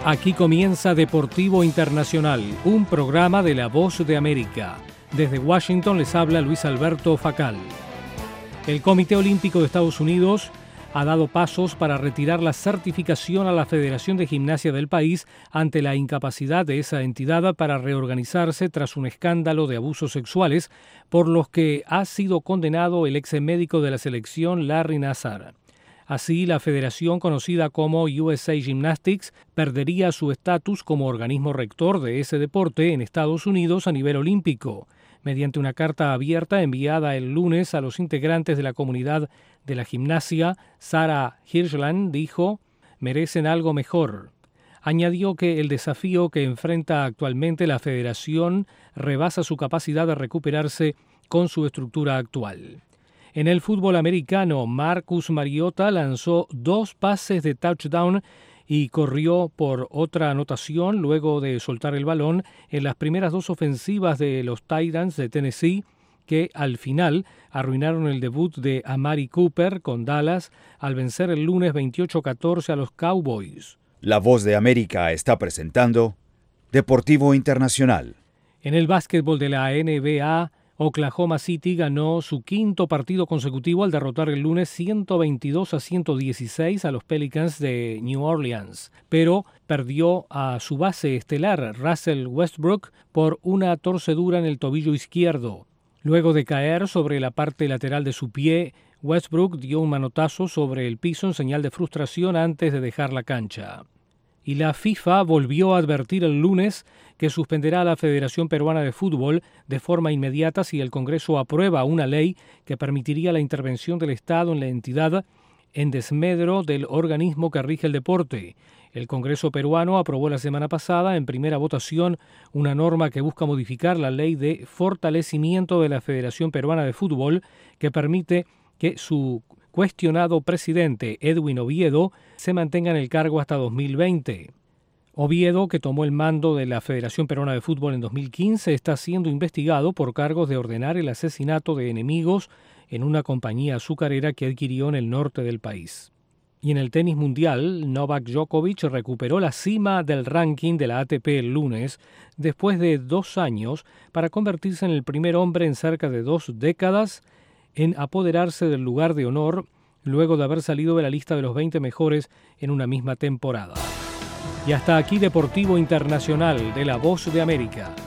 Aquí comienza Deportivo Internacional, un programa de La Voz de América. Desde Washington les habla Luis Alberto Facal. El Comité Olímpico de Estados Unidos ha dado pasos para retirar la certificación a la Federación de Gimnasia del país ante la incapacidad de esa entidad para reorganizarse tras un escándalo de abusos sexuales por los que ha sido condenado el ex médico de la selección Larry Nassar. Así, la federación conocida como USA Gymnastics perdería su estatus como organismo rector de ese deporte en Estados Unidos a nivel olímpico. Mediante una carta abierta enviada el lunes a los integrantes de la comunidad de la gimnasia, Sarah Hirschland dijo: merecen algo mejor. Añadió que el desafío que enfrenta actualmente la federación rebasa su capacidad de recuperarse con su estructura actual. En el fútbol americano, Marcus Mariota lanzó 2 pases de touchdown y corrió por otra anotación luego de soltar el balón en las primeras 2 ofensivas de los Titans de Tennessee, que al final arruinaron el debut de Amari Cooper con Dallas al vencer el lunes 28-14 a los Cowboys. La Voz de América está presentando Deportivo Internacional. En el básquetbol de la NBA, Oklahoma City ganó su 5º partido consecutivo al derrotar el lunes 122-116 a los Pelicans de New Orleans, pero perdió a su base estelar, Russell Westbrook, por una torcedura en el tobillo izquierdo. Luego de caer sobre la parte lateral de su pie, Westbrook dio un manotazo sobre el piso en señal de frustración antes de dejar la cancha. Y la FIFA volvió a advertir el lunes que suspenderá a la Federación Peruana de Fútbol de forma inmediata si el Congreso aprueba una ley que permitiría la intervención del Estado en la entidad en desmedro del organismo que rige el deporte. El Congreso peruano aprobó la semana pasada en primera votación una norma que busca modificar la ley de fortalecimiento de la Federación Peruana de Fútbol que permite que su cuestionado presidente Edwin Oviedo se mantenga en el cargo hasta 2020. Oviedo, que tomó el mando de la Federación Peruana de Fútbol en 2015, está siendo investigado por cargos de ordenar el asesinato de enemigos en una compañía azucarera que adquirió en el norte del país. Y en el tenis mundial, Novak Djokovic recuperó la cima del ranking de la ATP el lunes después de 2 años para convertirse en el primer hombre en cerca de 2 décadas en apoderarse del lugar de honor luego de haber salido de la lista de los 20 mejores en una misma temporada. Y hasta aquí Deportivo Internacional de La Voz de América.